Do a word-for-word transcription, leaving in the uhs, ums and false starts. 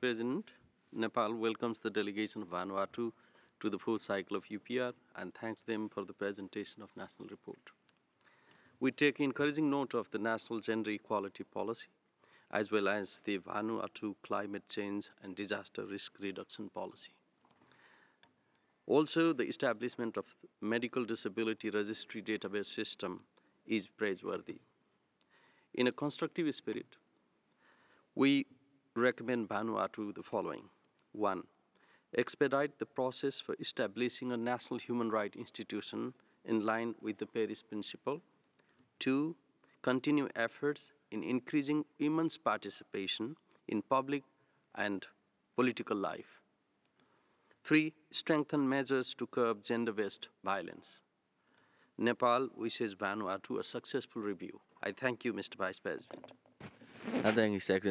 President, Nepal welcomes the delegation of Vanuatu to the fourth cycle of U P R and thanks them for the presentation of National Report. We take encouraging note of the National Gender Equality Policy, as well as the Vanuatu Climate Change and Disaster Risk Reduction Policy. Also, the establishment of Medical Disability Registry Database System is praiseworthy. In a constructive spirit, we recommend Vanuatu the following. One, expedite the process for establishing a national human rights institution in line with the Paris Principle. Two, continue efforts in increasing women's participation in public and political life. Three, strengthen measures to curb gender-based violence. Nepal wishes Vanuatu a successful review. I thank you, Mister Vice President. I thank His Excellency.